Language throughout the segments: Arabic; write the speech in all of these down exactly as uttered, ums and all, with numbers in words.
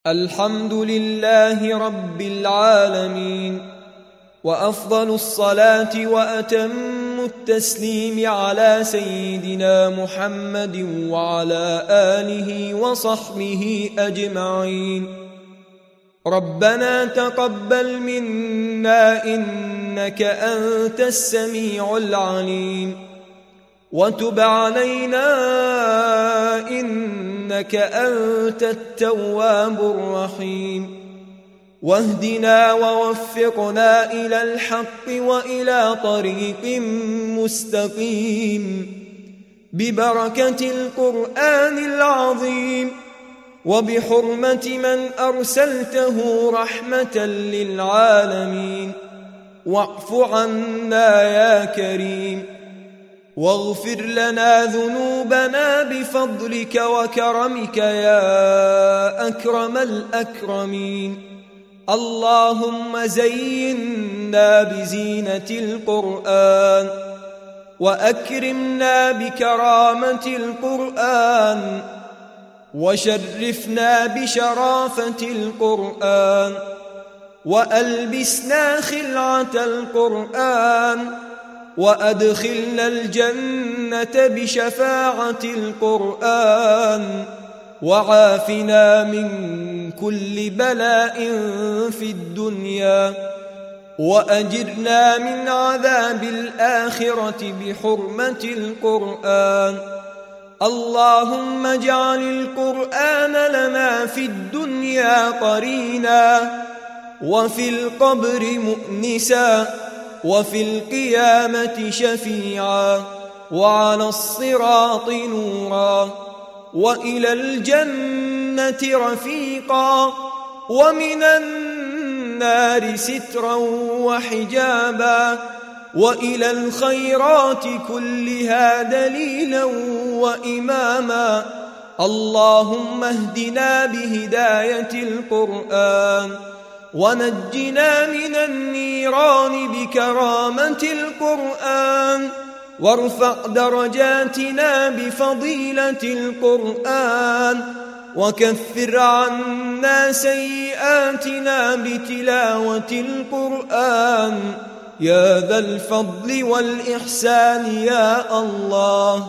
الحمد لله رب العالمين، وأفضل الصلاة وأتم التسليم على سيدنا محمد وعلى آله وصحبه أجمعين. ربنا تقبل منا إنك أنت السميع العليم، وتب علينا إنك أنت التواب الرحيم، واهدنا ووفقنا إلى الحق وإلى طريق مستقيم ببركة القرآن العظيم، وبحرمة من أرسلته رحمة للعالمين. واعف عنا يا كريم، واغفر لنا ذنوبنا بفضلك وكرمك يا أكرم الأكرمين. اللهم زينا بزينة القرآن، وأكرمنا بكرامة القرآن، وشرفنا بشرافة القرآن، وألبسنا خلعة القرآن، وأدخلنا الجنة بشفاعة القرآن، وعافنا من كل بلاء في الدنيا، وأجرنا من عذاب الآخرة بحرمة القرآن. اللهم اجعل القرآن لنا في الدنيا قرينا، وفي القبر مؤنسا، وفي القيامة شفيعا، وعلى الصراط نورا، وإلى الجنة رفيقا، ومن النار سترا وحجابا، وإلى الخيرات كلها دليلا وإماما. اللهم اهدنا بهداية القرآن، ونجنا من النيران بكرامة القرآن، وارفع درجاتنا بفضيلة القرآن، وكفر عنا سيئاتنا بتلاوة القرآن يا ذا الفضل والإحسان يا الله.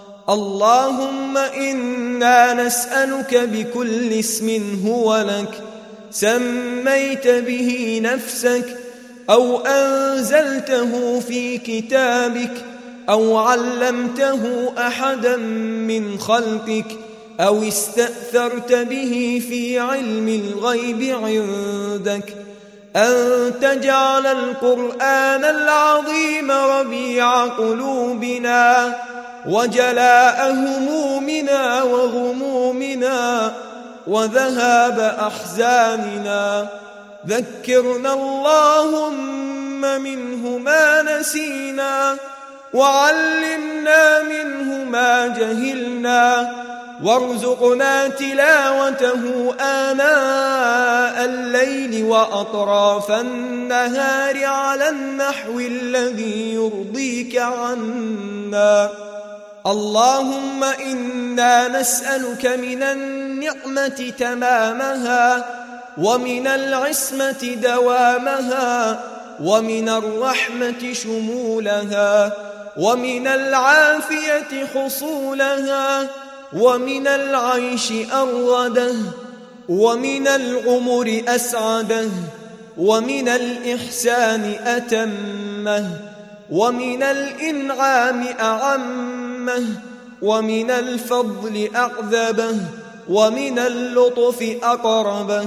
اللهم إنا نسألك بكل اسم هو لك سميت به نفسك، أو أنزلته في كتابك، أو علمته أحدا من خلقك، أو استأثرت به في علم الغيب عندك، أن تجعل القرآن العظيم ربيع قلوبنا، وجلاء همومنا وغمومنا، وذهاب أحزاننا. ذكرنا اللهم منه ما نسينا، وعلمنا منه ما جهلنا، وارزقنا تلاوته آناء الليل وأطراف النهار على النحو الذي يرضيك عنا. اللهم إنا نسألك من النعمة تمامها، ومن العصمة دوامها، ومن الرحمة شمولها، ومن العافية حصولها، ومن العيش أرغده، ومن العمر أسعده، ومن الإحسان أتمه، ومن الإنعام أعمه، ومن الفضل أعذبه، ومن اللطف أقربه.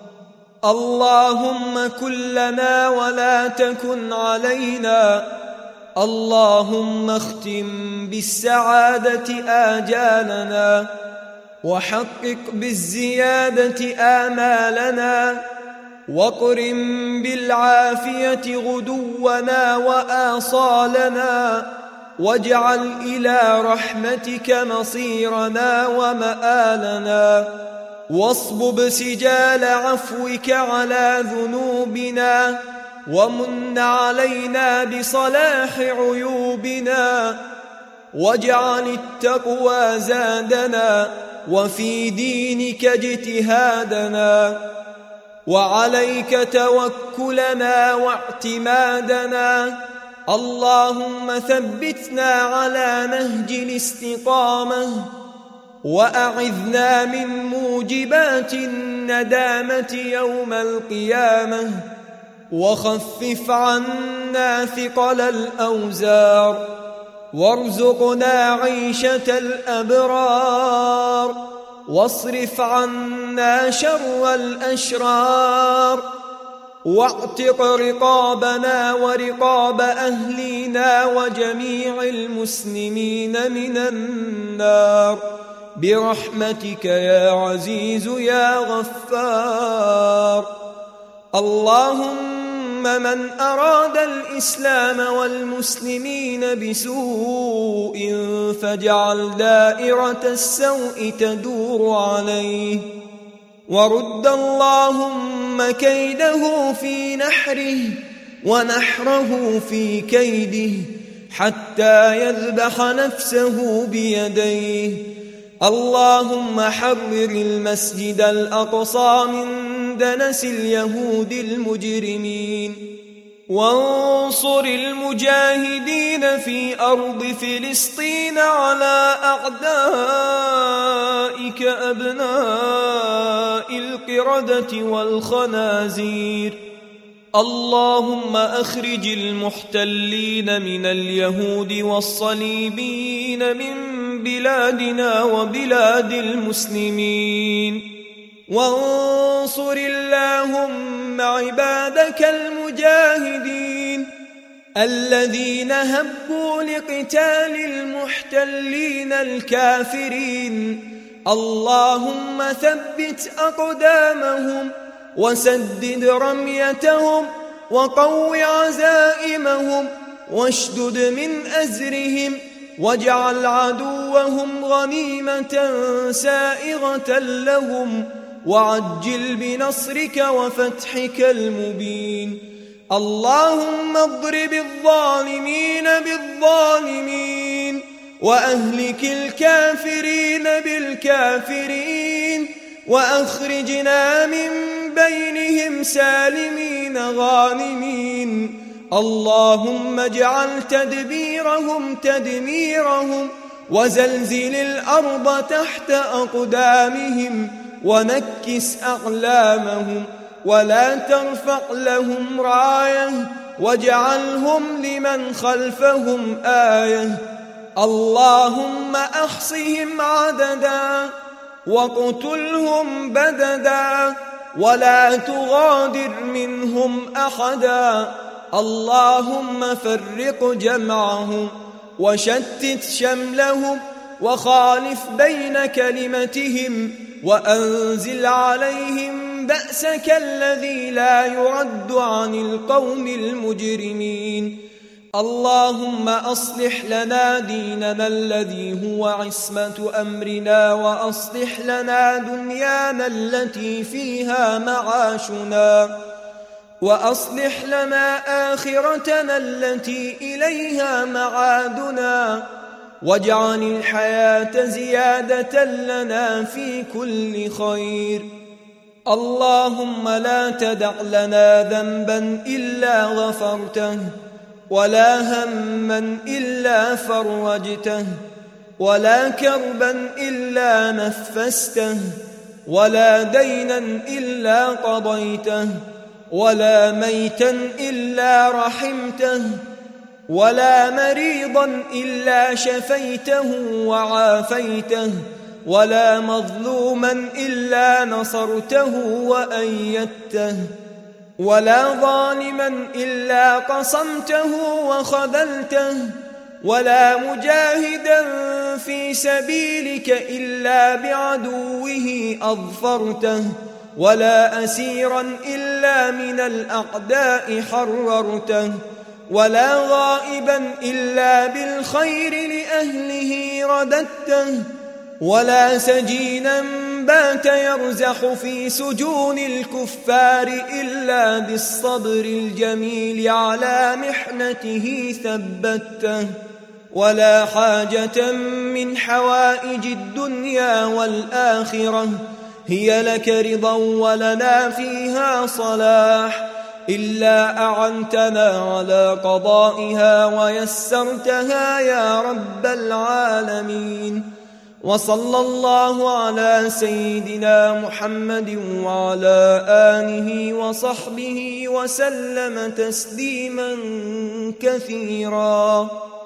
اللهم كن لنا ولا تكن علينا. اللهم اختم بالسعادة آجالنا، وحقق بالزيادة آمالنا، وقرم بالعافية غدونا وآصالنا، واجعل إلى رحمتك مصيرنا ومآلنا، واصبب سجال عفوك على ذنوبنا، ومن علينا بصلاح عيوبنا، واجعل التقوى زادنا، وفي دينك اجتهادنا، وعليك توكلنا واعتمادنا. اللهم ثبتنا على نهج الاستقامة، وأعذنا من موجبات الندامة يوم القيامة، وخفف عنا ثقل الأوزار، وارزقنا عيشة الأبرار، واصرف عنا شر الأشرار، واعتق رقابنا ورقاب أهلنا وجميع المسلمين من النار برحمتك يا عزيز يا غفار. اللهم من أراد الإسلام والمسلمين بسوء فاجعل دائرة السوء تدور عليه، ورد اللهم كيده في نحره ونحره في كيده حتى يذبح نفسه بيديه. اللهم حرر المسجد الأقصى من دنس اليهود المجرمين، وانصر المجاهدين في أرض فلسطين على أعدائك أبناء القردة والخنازير. اللهم أخرج المحتلين من اليهود والصليبيين من بلادنا وبلاد المسلمين، وانصر اللهم عبادك المجاهدين الذين هبوا لقتال المحتلين الكافرين. اللهم ثبت أقدامهم وسدد رميتهم وقو عزائمهم واشدد من أزرهم، واجعل عدوهم غنيمة سائغة لهم، وعجل بنصرك وفتحك المبين. اللهم اضرب الظالمين بالظالمين، وأهلك الكافرين بالكافرين، وأخرجنا من بينهم سالمين غانمين. اللهم اجعل تدبيرهم تدميرهم، وزلزل الأرض تحت أقدامهم، ونكس أعلامهم، ولا ترفع لهم راية، واجعلهم لمن خلفهم آية. اللهم أحصهم عددا واقتلهم بددا، ولا تغادر منهم أحدا. اللهم فرق جمعهم وشتت شملهم، وخالف بين كلمتهم، وأنزل عليهم بأسك الذي لا يرد عن القوم المجرمين. اللهم أصلح لنا ديننا الذي هو عصمة أمرنا، وأصلح لنا دنيانا التي فيها معاشنا، وأصلح لنا آخرتنا التي إليها معادنا، واجعل الحياة زيادة لنا في كل خير. اللهم لا تدع لنا ذنبا إلا غفرته، ولا هما إلا فرجته، ولا كربا إلا نفسته، ولا دينا إلا قضيته، ولا ميتا إلا رحمته، ولا مريضا إلا شفيته وعافيته، ولا مظلوما إلا نصرته وأيدته، ولا ظالما إلا قصمته وخذلته، ولا مجاهدا في سبيلك إلا بعدوه أظفرته، ولا أسيرا إلا من الأعداء حررته، ولا غائبا إلا بالخير لأهله رددته، ولا سجينا بات يرزح في سجون الكفار إلا بالصبر الجميل على محنته ثبته، ولا حاجة من حوائج الدنيا والآخرة هي لك رضا ولنا فيها صلاح إلا أعنتنا على قضائها ويسرتها يا رب العالمين. وصلى الله على سيدنا محمد وعلى آله وصحبه وسلم تسليما كثيرا.